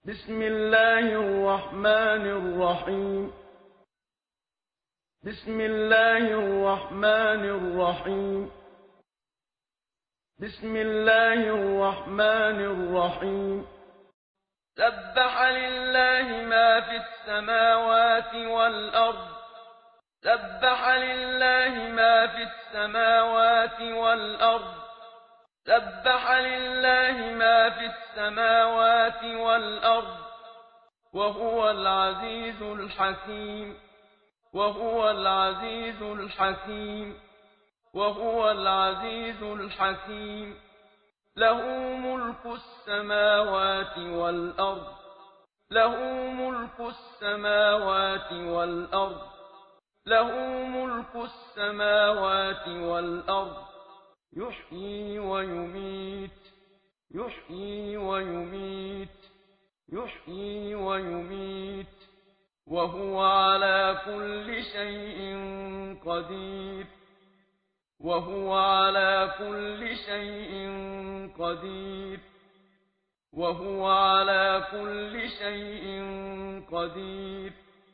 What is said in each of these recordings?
بسم الله الرحمن الرحيم بسم الله الرحمن الرحيم بسم الله الرحمن الرحيم سبح لله ما في السماوات والأرض سبح لله ما في السماوات والأرض سبح لله ما في السماوات والأرض وهو العزيز الحكيم وهو العزيز الحكيم وهو العزيز الحكيم له ملك السماوات والأرض له ملك السماوات والأرض له ملك السماوات والأرض يحيي ويميت يحيي ويميت يحيي ويميت وهو على كل شيء قدير وهو على كل شيء قدير وهو على كل شيء قدير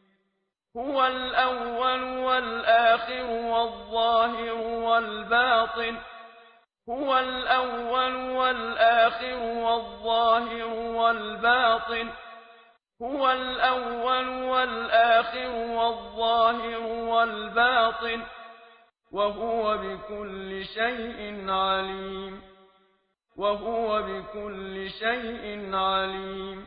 هو الأول والآخر والظاهر والباطن هو الأول والآخر والظاهر والباطن هو الأول والآخر والظاهر والباطن وهو بكل شيء عليم وهو بكل شيء عليم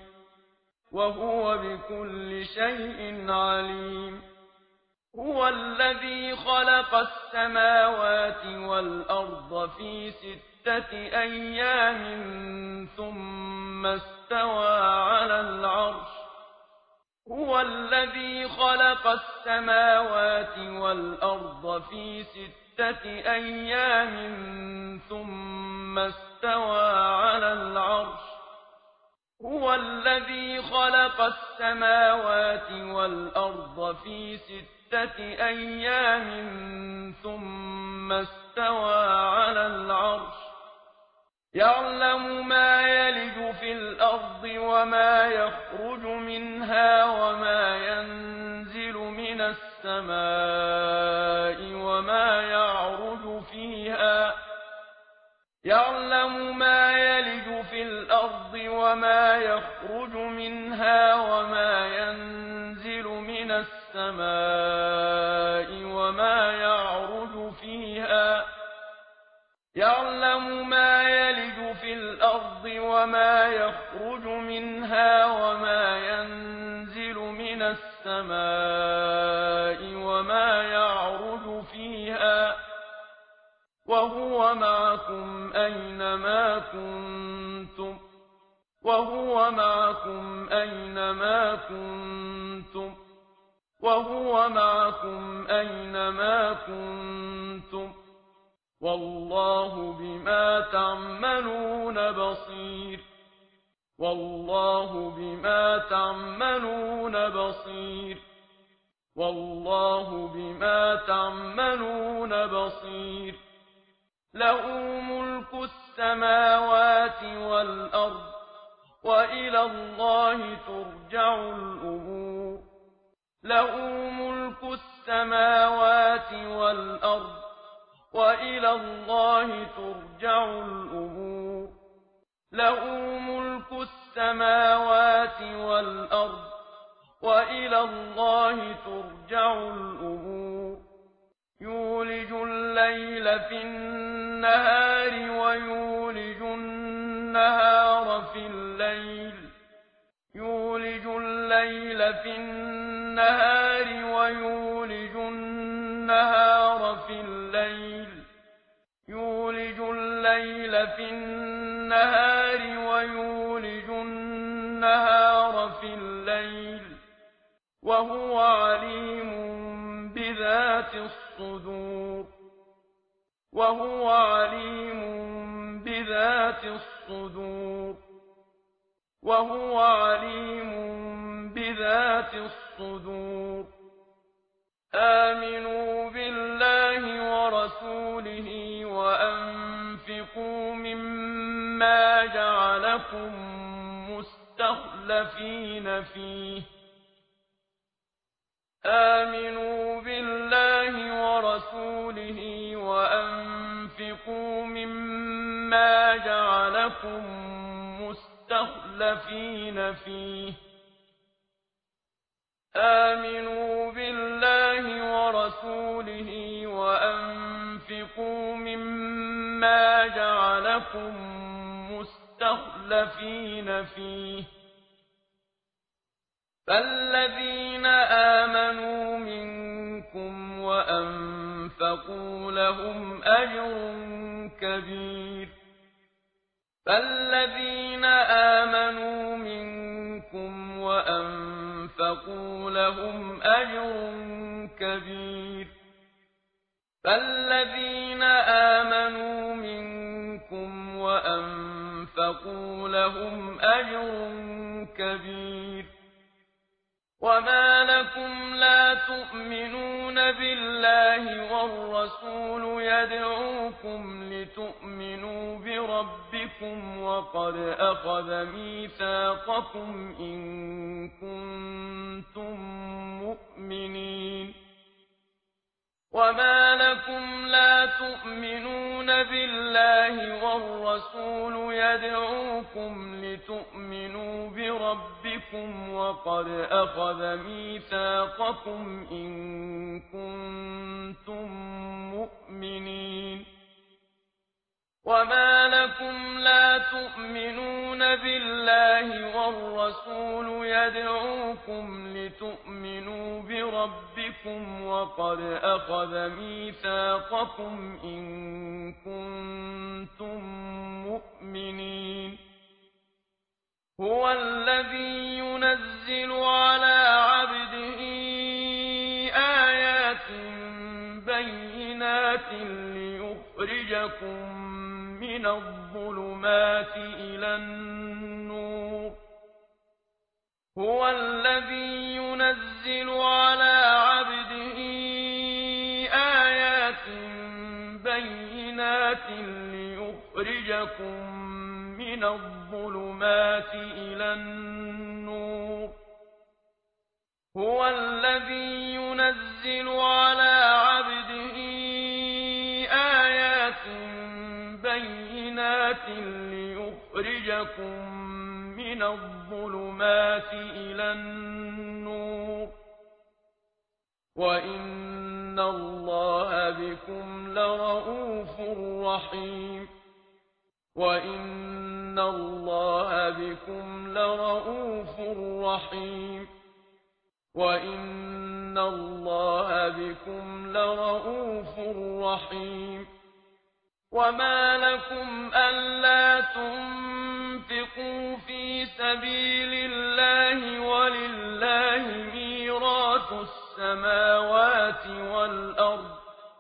وهو بكل شيء عليم هو الذي خلق السماوات والأرض في 6 أيام ثم استوى على العرش هو الذي خلق السماوات والأرض في 6 أيام ثم استوى على العرش هو الذي خلق السماوات والأرض في 6 أيام ثم استوى على العرش يعلم ما يلج في الأرض وما يخرج منها وما ينزل من السماء وما يعرج فيها يعلم ما يلج في الأرض وما يخرج منها وما ينزل من السماء وما يعرج فيها يعلم ما يلج في الأرض وما يخرج منها وما ينزل من السماء وما يعرج فيها وهو معكم أينما كنتم وهو معكم أينما كنتم وهو معكم أينما كنتم والله بما تعملون بصير والله بما تعملون بصير والله بما تعملون بصير له ملك السماوات والأرض وإلى الله ترجع الأمور له ملك السماوات والأرض وإلى الله ترجع الأمور له ملك السماوات والأرض وإلى الله ترجع الأمور يولج الليل في النهار ويولج النهار في الليل يولج الليل في النهار ويولج النهار في الليل يولج الليل في النهار ويولج النهار في الليل وهو عليم بذات الصدور وهو عليم بذات الصدور وهو عليم بذات الصدور آمنوا بالله ورسوله وأنفقوا مما جعلكم مستخلفين فيه آمنوا بالله ورسوله وأنفقوا مما جعلكم مستخلفين فيه آمنوا بالله ورسوله وأنفقوا مما جعلكم مستخلفين فيه فالذين آمنوا منكم وأنفقوا لهم أجر كبير فالذين آمنوا منكم وأنفقوا لهم أجر كبير فالذين آمنوا منكم وأنفقوا لهم أجر كبير وما لكم لا تؤمنون بالله والرسول يدعوكم لتؤمنوا بربكم وقد أخذ ميثاقكم إن كنتم مؤمنين وما لكم لا تؤمنون بالله والرسول يدعوكم لتؤمنوا بربكم وقد أخذ ميثاقكم إن كنتم مؤمنين وما لكم لا تؤمنون بالله والرسول يدعوكم لتؤمنوا بربكم وقد أخذ ميثاقكم إن كنتم مؤمنين هو الذي ينزل على عبده آيات بينات ليخرجكم من الظلمات إلى النور هو الذي ينزل على عبده آيات بينات ليخرجكم من الظلمات إلى النور هو الذي ينزل على عبده آيات بينات ليخرجكم من الظلمات إلى النور وإن الله بكم لرءوف رحيم وإن الله بكم لرءوف رحيم وإن الله بكم لرءوف رحيم وما لكم ألا تنفقوا في سبيل الله ولله ميراث السماوات والأرض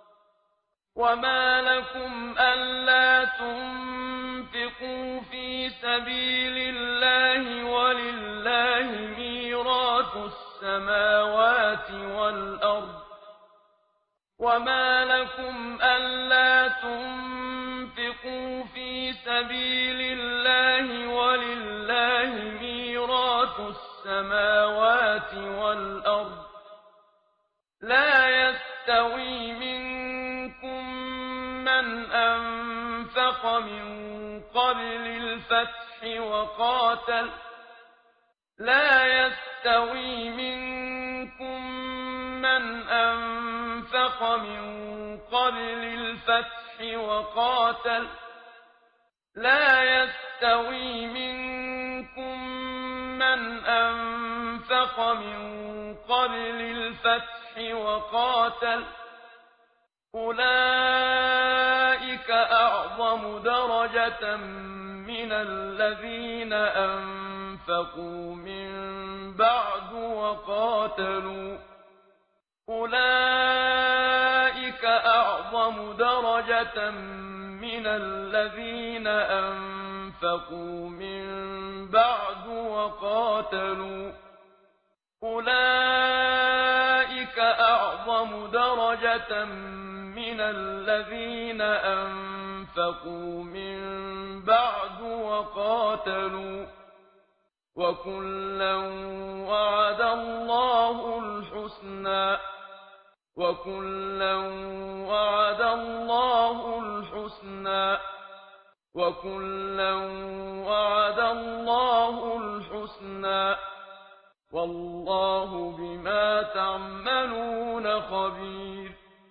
وما لكم ألا تنفقوا في سبيل الله ولله ميراث السماوات والأرض وما لكم ألا تنفقوا في سبيل الله ولله ميراث السماوات والأرض لا يستوي منكم من أنفق من قبل الفتح وقاتل لا يستوي منكم من أنفق من قبل الفتح وقاتل لا يستوي منكم من أنفق من قبل الفتح وقاتل أولئك أعظم درجة من الذين أنفقوا من بعد وقاتلوا أولئك أعظم درجة من الذين أنفقوا من بعد وقاتلوا أولئك أعظم درجة من الذين أنفقوا من بعد وقاتلوا وكلا وعد الله الحسنى وكلا وعد الله الحسنى وكلا وعد الله الحسنى والله بما تعملون خبير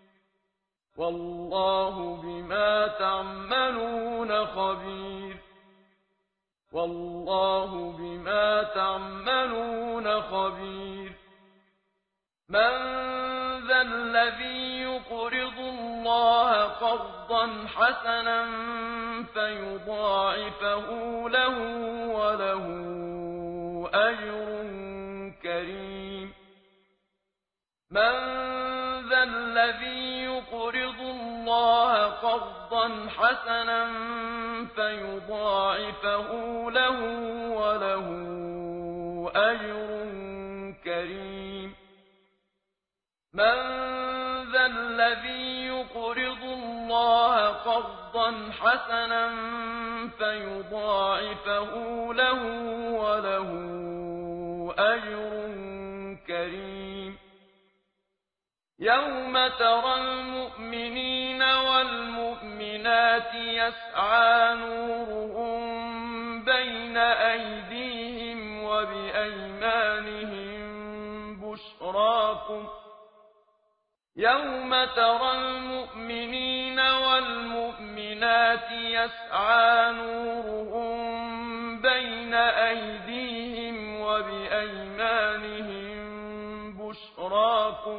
والله بما تعملون خبير والله بما تعملون خبير من ذا الذي يقرض الله قرضا حسنا فيضاعفه له وله أجر كريم من ذا الذي يقرض الله قرضا حسنا فيضاعفه له وله أجر كريم من ذا الذي يقرض الله قرضا حسنا فيضاعفه له وله أجر كريم يوم ترى المؤمنين والمؤمنات يسعى نورهم بين أيديهم وبأيمانهم بشراكم يوم ترى المؤمنين والمؤمنات يسعى نورهم بين أيديهم وبأيمانهم بشراكم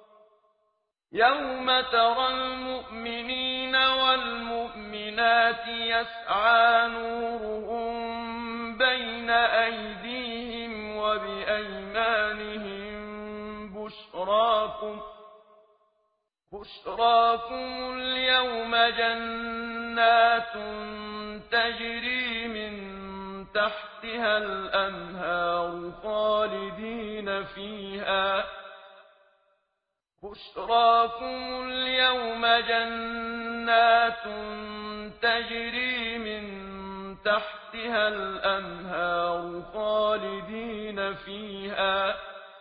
يوم ترى المؤمنين والمؤمنات يسعى نورهم بين أيديهم وبأيمانهم بشراكم اليوم جنات تجري من تحتها الأنهار خالدين فيها بشراكم اليوم جنات تجري من تحتها الأنهار خالدين فيها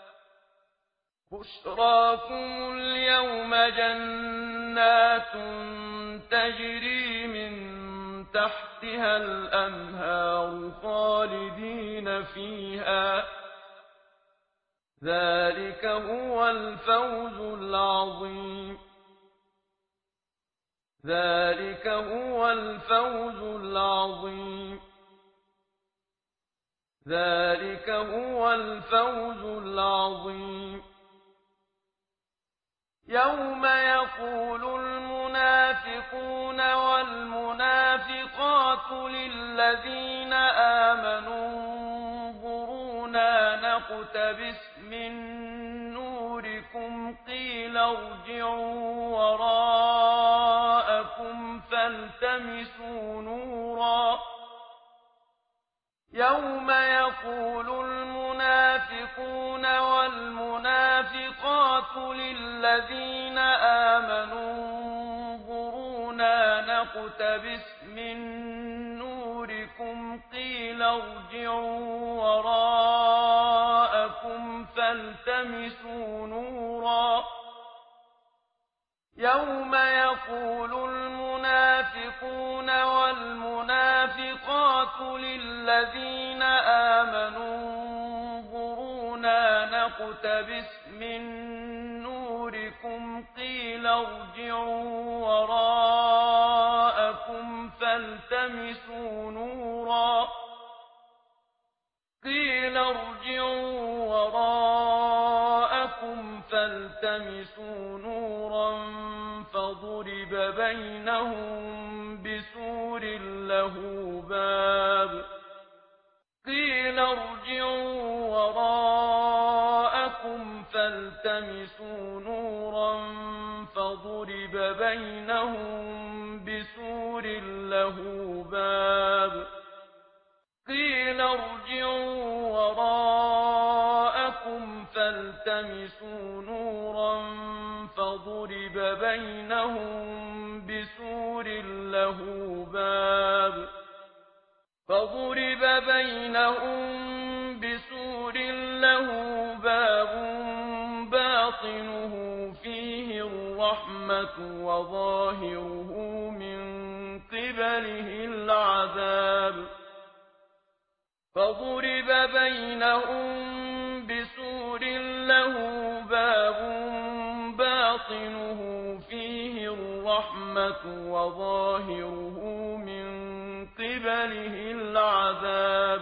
بشراكم اليوم جنات تجري من تحتها الأنهار خالدين فيها ذلك هو الفوز العظيم ذلك هو الفوز العظيم ذلك هو الفوز العظيم يوم يقول المنافقون والمنافقات للذين آمنوا انظرونا نقتبس من نوركم قيل ارجعوا وراءكم فالتمسوا نورا يوم يقول المنافقون والمنافقات للذين آمنوا انظرونا نقتبس من نوركم قيل ارجعوا وراءكم فالتمسوا نورا يوم يقول المنافقون والمنافقات للذين آمنوا انظرونا نقتبس من نوركم قيل ارجعوا وراءكم فالتمسوا نورا قيل ارجعوا وراءكم فالتمسوا نورا فضرب بينهم بسور له باب قيل ارجعوا وراءكم فالتمسوا نورا فضرب بينهم بسور له باب قيل ارجعوا وراءكم فالتمسوا نورا فضرب بينهم بسور له باب له باب باطنه فيه الرحمة وظاهره من قبله العذاب فضرب بينهم بسور له باب باطنه فيه الرحمة وظاهره من قبله العذاب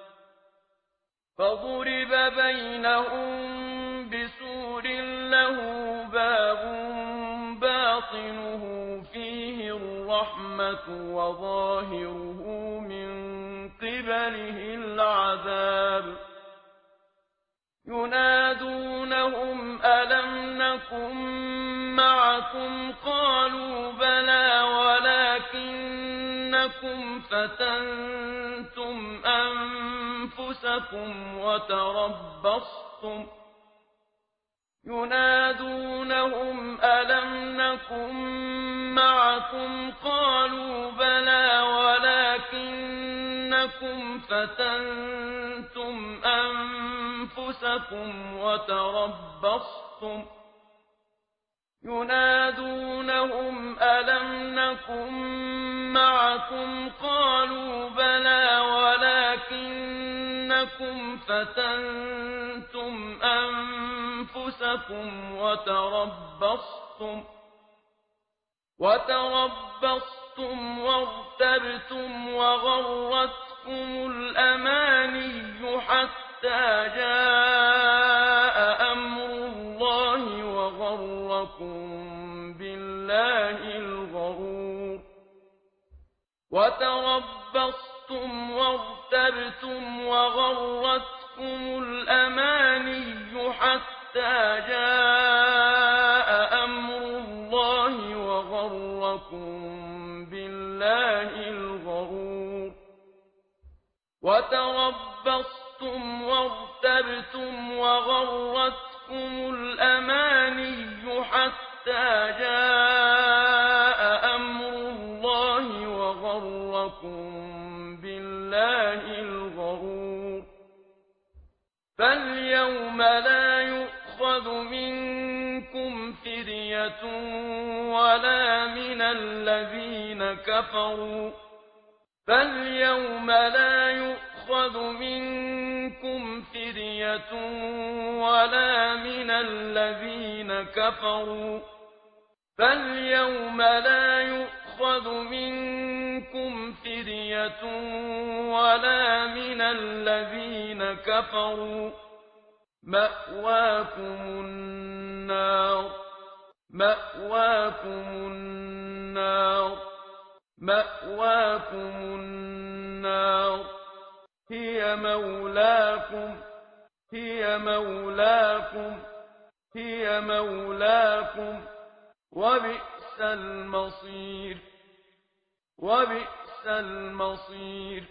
فضرب بينهم بسور له باب باطنه فيه الرحمة وظاهره من قبله العذاب ينادونهم ألم نكن معكم قالوا بلى ولكنكم فتنتم أنفسكم وتربصتم ينادونهم ألم نكن معكم قالوا بلى ولكنكم فتنتم أنفسكم وتربصتم ينادونهم ألم نكن معكم قالوا بلى ولكنكم فتنتم أنفسكم وتربصتم وارتبتم وغرتكم الأماني حتى جاء أمر الله وغركم بالله الغرور وتربصتم وارتبتم وغرتكم الأماني حتى جاء أمر الله وغركم بالله الغرور وتربصتم وارتبتم وغرتكم الأماني حتى جاء أمر الله وغركم بالله الغرور فاليوم لا يؤخذ منكم فدية ولا من الذين كفروا فاليوم لا يؤخذ منكم فدية ولا من الذين كفروا فاليوم لا يؤخذ منكم فدية ولا من الذين كفروا مأواكم النار مأواكم النار مأواكم النار هي مولاكم هي مولاكم هي مولاكم وبئس المصير وبئس المصير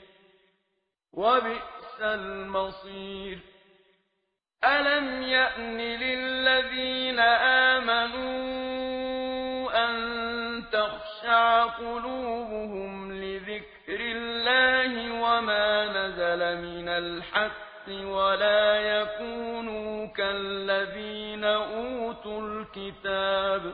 وبئس المصير ألم يأن للذين آمنوا أن تخشع قلوبهم لذكر الله وما نزل من الحق ولا يكونوا كالذين أوتوا الكتاب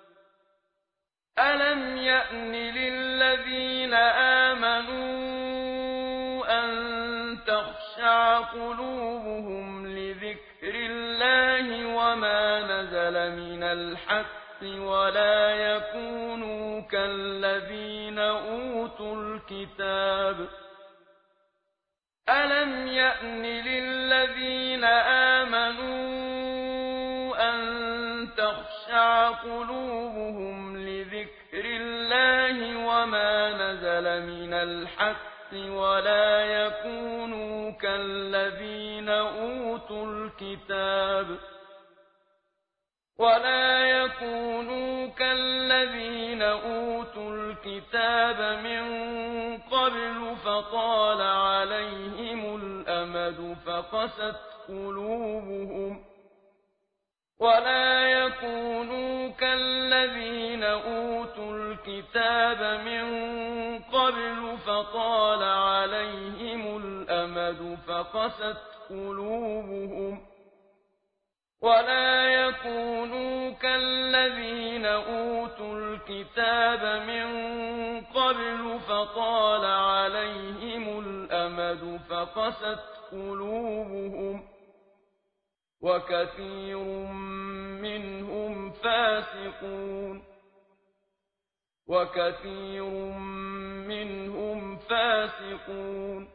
ألم يأن للذين آمنوا أن تخشع قلوبهم لذكر الله وما نزل من الحق ولا يكونوا كالذين أوتوا الكتاب ألم يأن للذين آمنوا أن تخشع قلوبهم لذكر الله وما نزل من الحق ولا يكونوا كالذين أوتوا الكتاب ولا يكونوا كالذين أوتوا الكتاب من قبل فطال عليهم الأمد فقست قلوبهم ولا يكونوا كالذين أوتوا الكتاب من قبل فطال عليهم الأمد فقست قلوبهم ولا يكونوا كالذين أوتوا الكتاب من قبل فطال عليهم الأمد فقست قلوبهم وكثير منهم فاسقون وكثير منهم فاسقون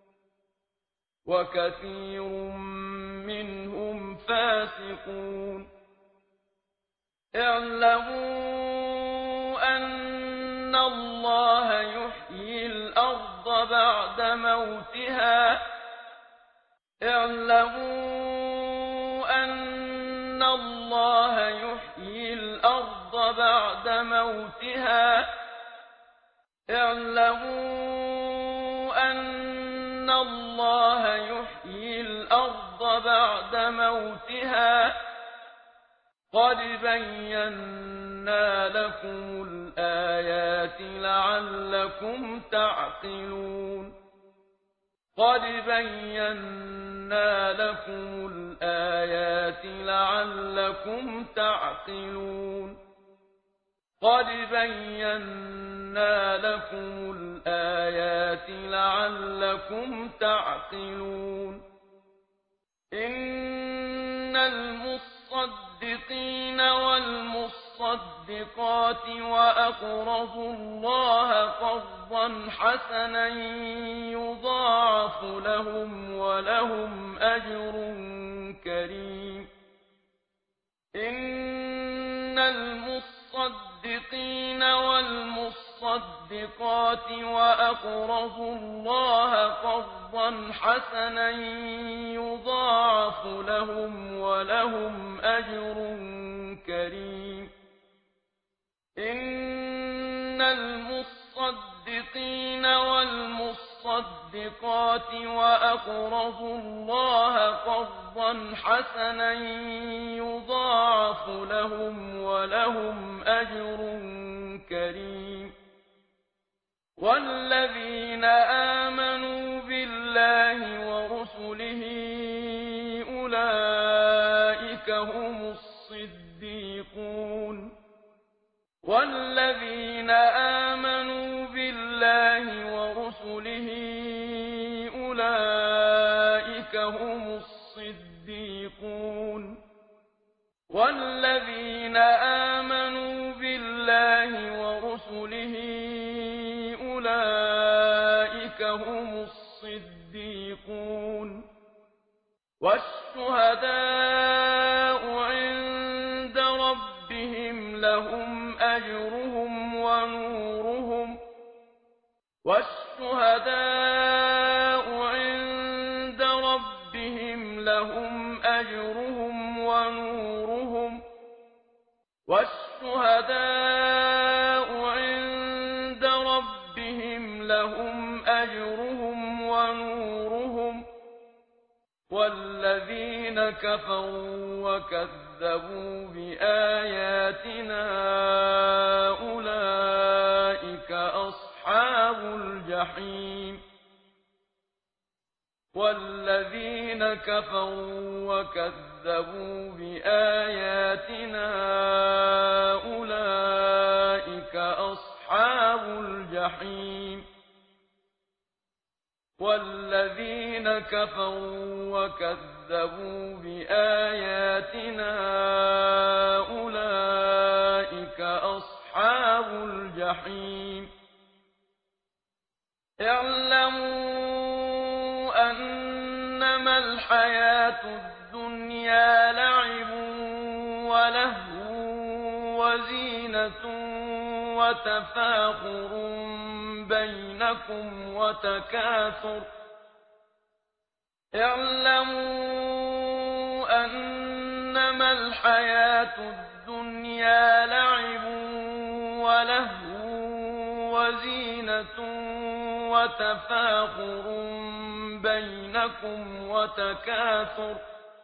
وكثير منهم فاسقون اعلموا أن الله يحيي الأرض بعد موتها اعلموا أن الله يحيي الأرض بعد موتها اعلموا أن الله يحيي الأرض بعد موتها قد بينا لكم الآيات لعلكم تعقلون قد بينا لكم الآيات لعلكم تعقلون قد بينا لكم الآيات لعلكم تعقلون إن المصدقين والمصدقات وأقرضوا الله قرضا حسنا يضاعف لهم ولهم أجر كريم إن المصدقين والمصدقات وأقرضوا الله قرضا حسنا يضاعف لهم ولهم أجر كريم إن المصدقين والمصدقات وأقرضوا الله قرضا حسنا يضاعف لهم ولهم أجر كريم والذين آمنوا بالله ورسله أولئك هم الصديقون والذين آمنوا بالله ورسله أولئك هم الصديقون والذين آمنوا بالله ورسله أولئك هم الصديقون والشهداء عند ربهم لهم أجرهم ونورهم والشهداء عند ربهم لهم أجرهم ونورهم والشهداء عند ربهم لهم أجرهم ونورهم والذين كفروا وكذبوا بآياتنا أولئك أصحاب الجحيم والذين كفروا وكذبوا بآياتنا أولئك أصحاب الجحيم والذين كفروا وكذبوا بآياتنا أولئك أصحاب الجحيم اعلموا أنما الحياة الدنيا لعب ولهو وزينة وتفاخر بينكم وتكاثر اعلموا أنما الحياة الدنيا لعب ولهو وزينة وتفاخر بينكم وتكاثر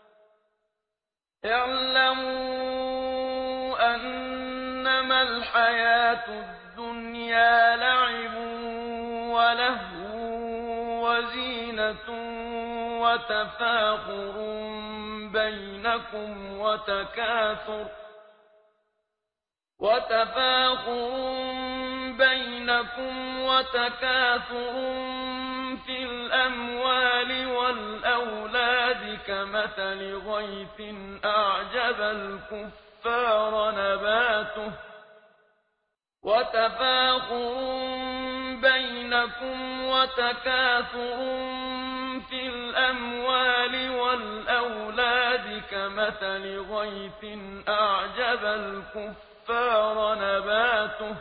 اعلموا أنما الحياة الدنيا لعب ولهو وزينة وتفاخر بينكم وتكاثر في الأموال والأولاد كمثل غيث أعجب الكفار نباته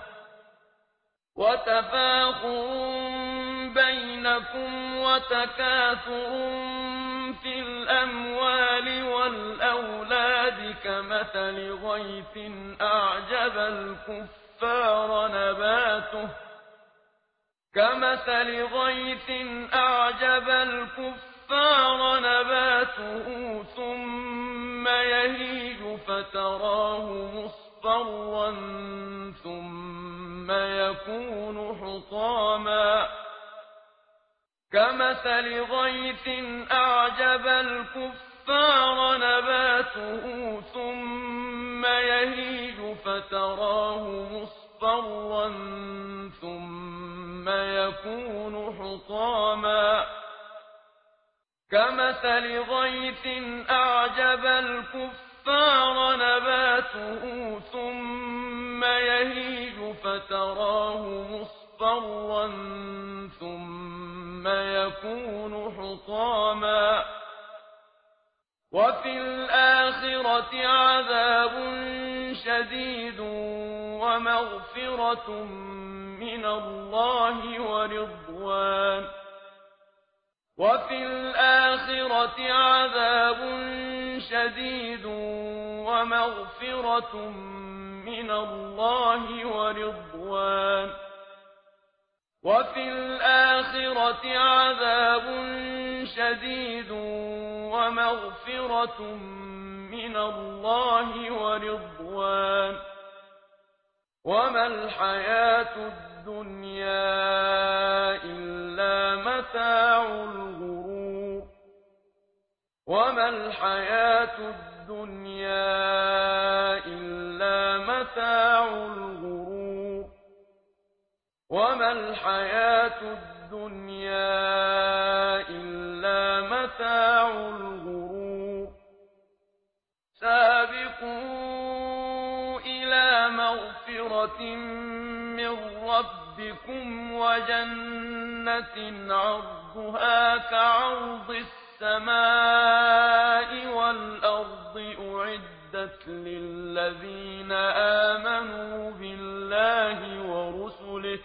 ثم يهيج فتراه مصفرا ثم يكون حطاما كمثل غيث أعجب الكفار نباته ثم يهيج فتراه مصفرا ثم يكون حطاما كمثل غيث أعجب الكفار نباته ثم يهيج فتراه مصفرا ثم يكون حطاما وفي الآخرة عذاب شديد ومغفرة من الله ورضوان وما الحياة الدنيا إلا متاع الغرور سابقوا إلى مغفرة من ربكم وجنة عرضها كعرض السماء والأرض أعدت للذين آمنوا بالله ورسله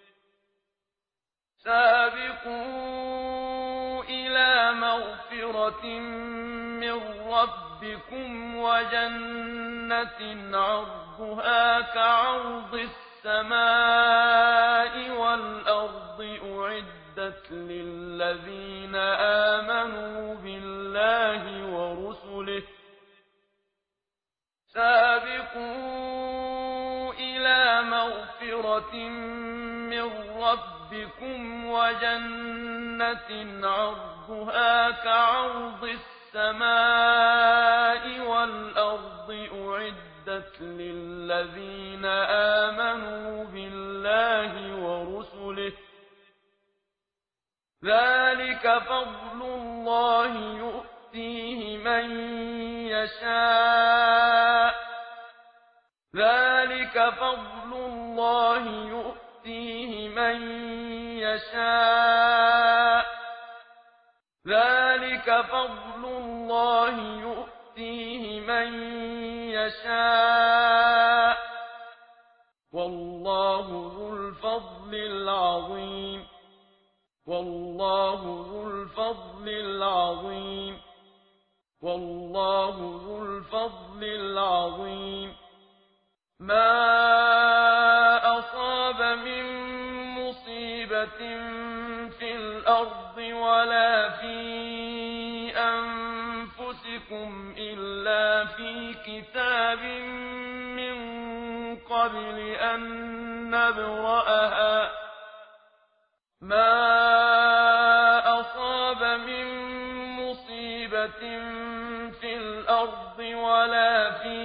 سابقوا إلى مغفرة من ربكم وجنة عرضها كعرض السماء والأرض أعدت للذين آمنوا بالله ورسله سابقوا إلى مغفرة من ربكم وجنة عرضها كعرض السماء والأرض أعدت للذين آمنوا بالله ورسله ذلك فضل الله يؤتيه من يشاء والله ذو الفضل العظيم ما أصاب من مصيبة في الأرض ولا في أنفسكم إلا في كتاب من قبل أن نبرأها ما أصاب من في الأرض ولا في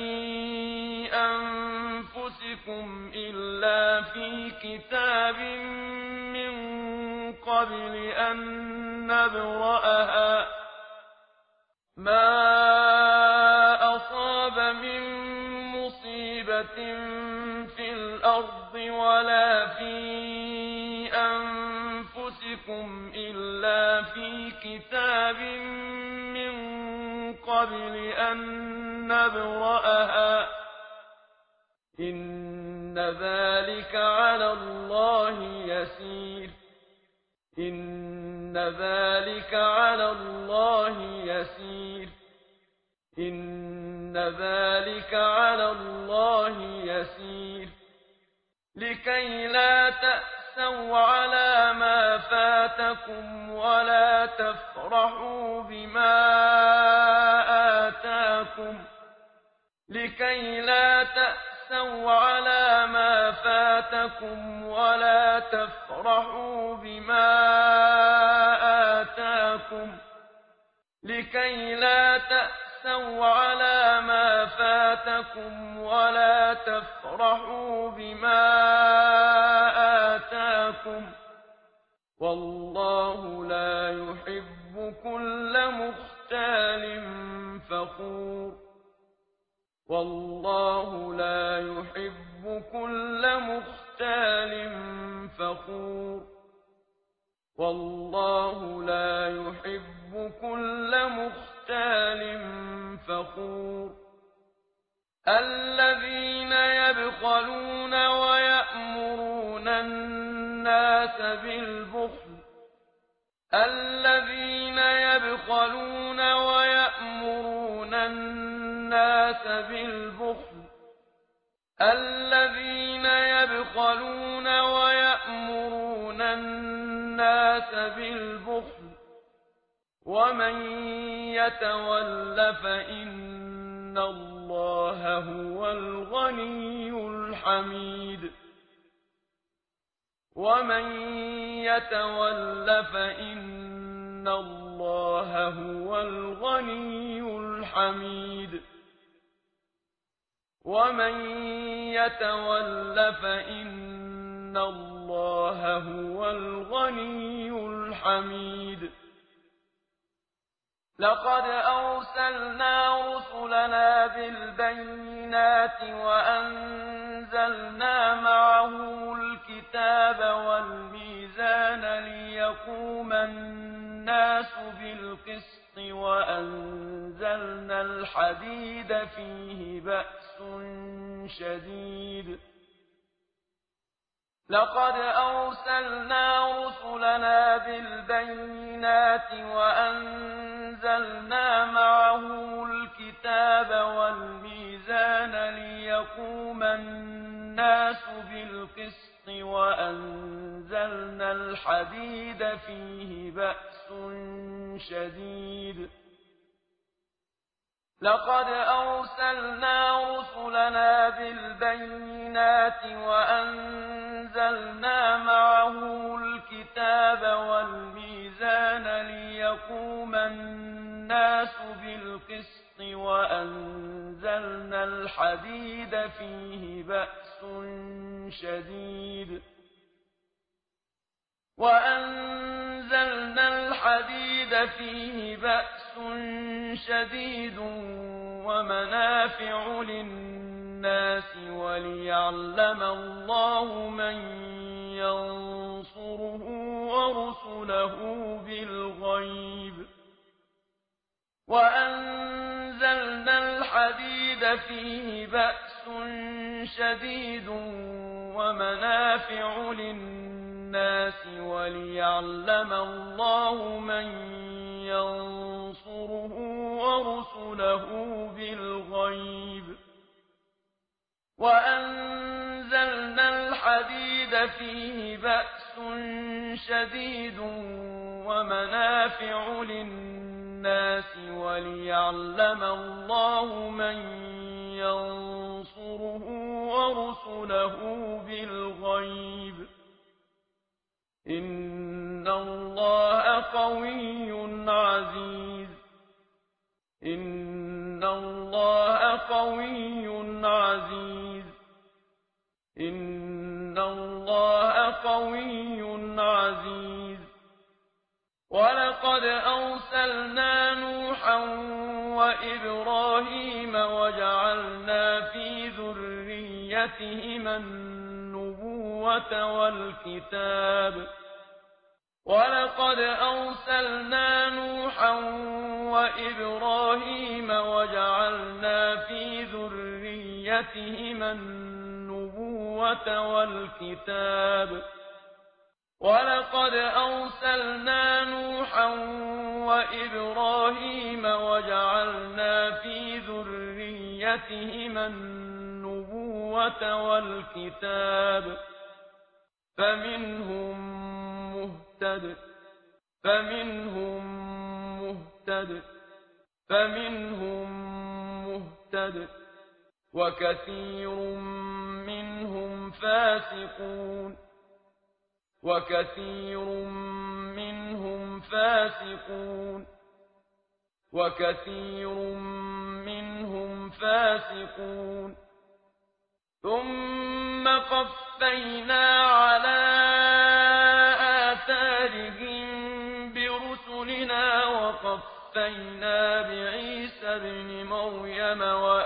أنفسكم إلا في كتاب من قبل أن نبرأها ما أصاب من مصيبة في الأرض ولا في أنفسكم إلا في كتاب من قبل أن نبرأها إن ذلك على الله يسير إن ذلك على الله يسير إن ذلك على الله يسير لكي لا تأسوا على ما فاتكم ولا تفرحوا بما آتاكم لكي لا تأسوا على ما فاتكم ولا تفرحوا بما آتاكم لكي لا تأسوا على ما فاتكم ولا تفرحوا بما آتاكم والله لا يحب كل مختال فخور والله لا يحب كل مختال فخور والله لا يحب كل مختال فخور الذين يبخلون ويأمرون الناس بالبخل الذين يبخلون ويأمرون الناس بالبخل الذين يبخلون ويأمرون الناس بالبخل ومن يتول فإن الله هو الغني الحميد ومن يتول فإن الله هو الغني الحميد ومن يتول فإن الله هو الغني الحميد لقد أرسلنا رسلنا بالبينات وأنزلنا معهم الكتاب والميزان ليقوم الناس بالقسط وأنزلنا الحديد فيه بأس شديد لقد أرسلنا رسلنا بالبينات وأنزلنا معهم الكتاب والميزان ليقوم الناس بالقسط وأنزلنا الحديد فيه بأس شديد لقد أرسلنا رسلنا بالبينات وأنزلنا معهم الكتاب والميزان ليقوم الناس بالقسط وأنزلنا الحديد فيه بأس شديد وأنزلنا الحديد فيه بأس شديد ومنافع للناس وليعلم الله من ينصره ورسله بالغيب وأنزلنا الحديد فيه بأس شديد ومنافع للناس وليعلم الله من ينصره ورسله بالغيب وأنزلنا الحديد فيه بأس شديد ومنافع للناس وليعلم الله من ينصره ورسله بالغيب إن الله قوي عزيز إن الله قوي عزيز إن الله قوي عزيز ولقد أرسلنا نوحا وإبراهيم وجعلنا في ذريتهما النبوة والكتاب ولقد أرسلنا نوحا وإبراهيم وجعلنا في ذريتهما النبوة والكتاب ولقد أرسلنا نوحا وإبراهيم وجعلنا في ذريتهما النبوة والكتاب فمنهم مهتد وكثير منهم فاسقون ثم قفينا على آثارهم برسلنا وقفينا بعيسى ابن مريم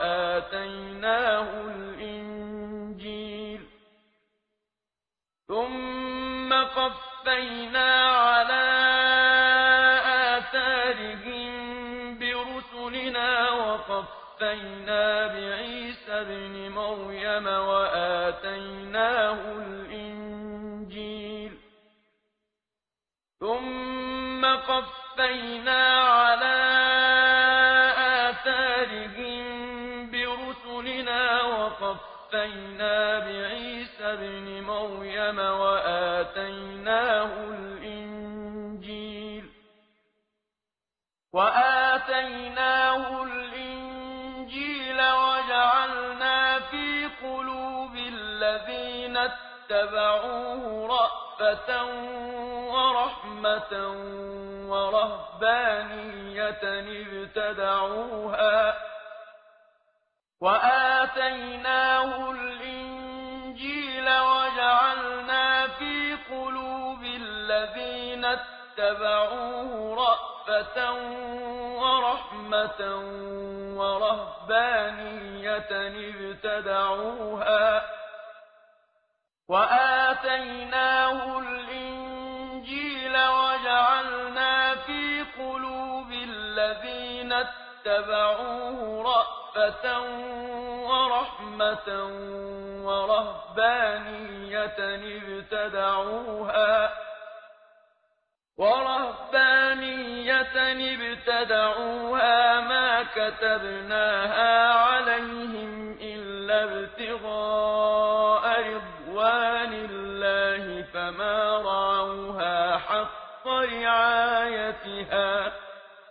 وآتيناه الإنجيل وجعلنا في قلوب الذين اتبعوه رأفة ورحمة ورهبانية ابتدعوها ما كتبناها عليهم إلا ابتغاء رضوان الله فما رعوها حق رعايتها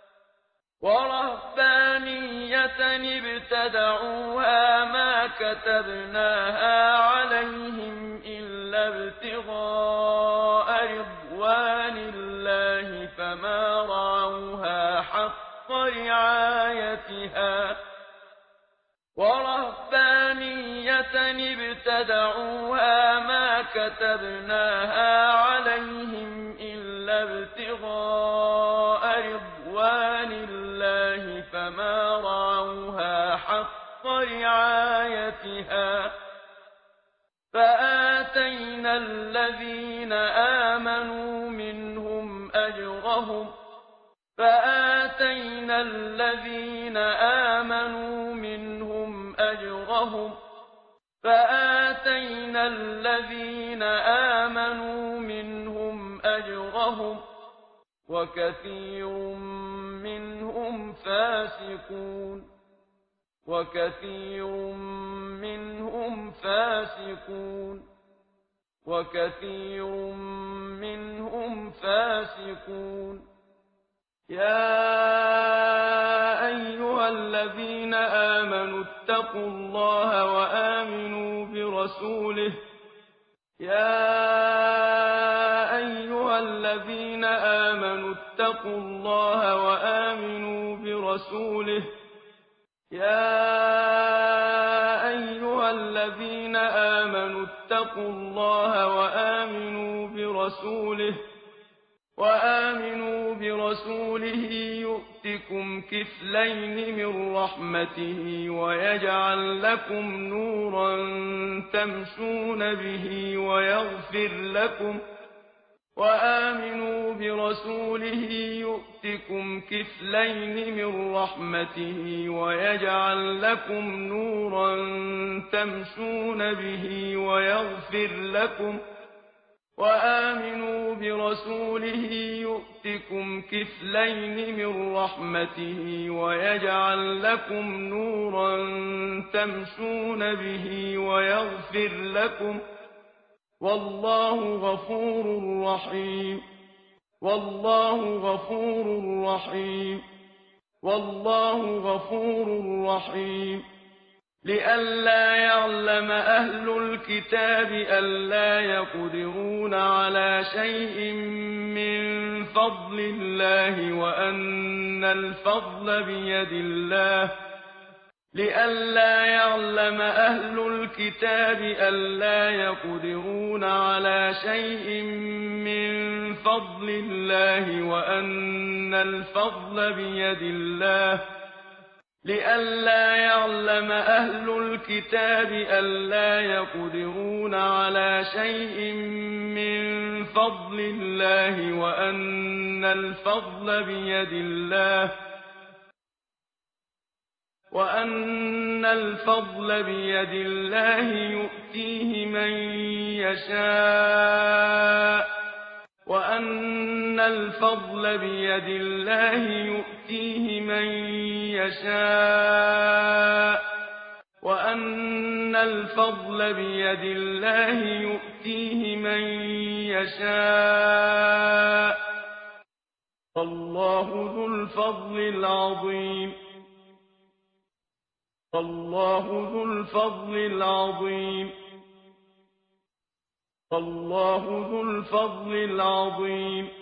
ورهبانية ابتدعوها ما كتبناها عليهم إلا ابتغاء رضوان الله فما رعوها حق رعايتها ورهبانية ابتدعوها ما كتبناها عليهم إلا ابتغاء رضوان الله فما رعوها حق رعايتها فآتينا الذين آمنوا منهم أجرهم وكثير منهم فاسقون يا أيها الذين آمنوا اتقوا الله وآمنوا برسوله يا أيها الذين آمنوا اتقوا الله وآمنوا برسوله يا أيها الذين آمنوا اتقوا الله وآمنوا برسوله يؤتكم كفلين من رحمته ويجعل لكم نورا تمشون به ويغفر لكم وآمنوا برسوله يؤتكم كفلين من رحمته ويجعل لكم نورا تمشون به ويغفر لكم وآمنوا برسوله يؤتكم كفلين من رحمته ويجعل لكم نورا تمشون به ويغفر لكم والله غفور رحيم والله غفور رحيم والله غفور رحيم لئلا يعلم أهل الكتاب ألا يقدرون على شيء من فضل الله وأن الفضل بيد الله لئلا يعلم أهل الكتاب ألا يقدرون على شيء من فضل الله وأن الفضل بيد الله لئلا يعلم أهل الكتاب ألا يقدرون على شيء من فضل الله وأن الفضل بيد الله وأن الفضل بيد الله يؤتيه من يشاء وأن الفضل بيد الله يؤتيه من يشاء وأن الفضل بيد الله يؤتيه من يشاء والله ذو الفضل العظيم والله ذو الفضل العظيم والله ذو الفضل العظيم